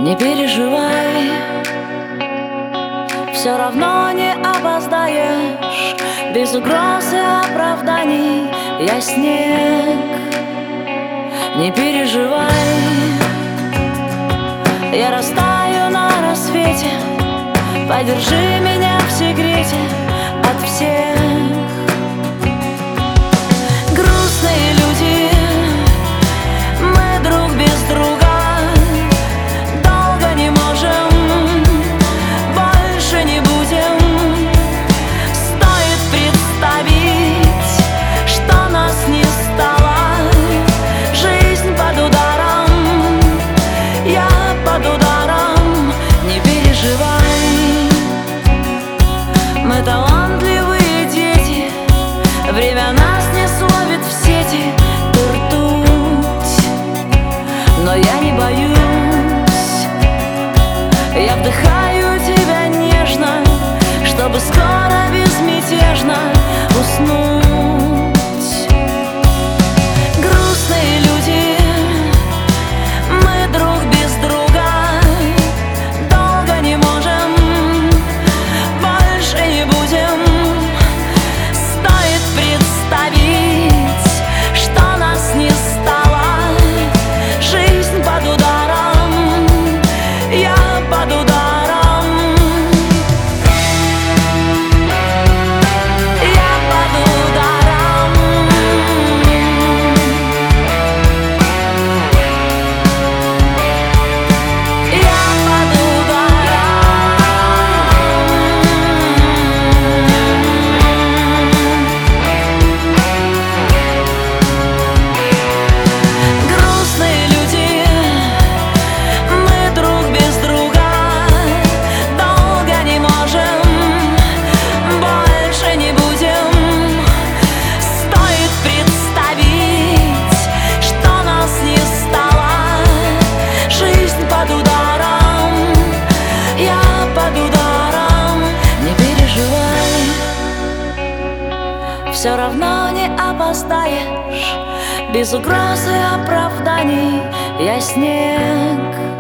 Не переживай, все равно не опоздаешь. Без угроз и оправданий я снег. Не переживай, я растаю на рассвете. Подержи меня в секрете от всех. Грустные люди, мы друг без друга долго не можем, больше не будем. Стоит представить, что нас не стало. Жизнь под ударом, я под ударом. Не переживай, мы талантливые дети. Время нас не словит в сети ртуть. Но я не боюсь, я вдыхаю тебя нежно, чтобы скоро безмятежно уснуть. Грустные люди, мы друг без друга долго не можем, больше не будем. Стоит представить, что нас не стало. Жизнь под ударом, я под ударом. Я под ударом. Я под ударом. Грустные люди, мы друг без друга долго не можем, больше не будем. Стоит представить, что нас не стало. Жизнь под ударом, я под ударом. Не переживай, все равно не опоздаешь. Без угроз и оправданий я снег.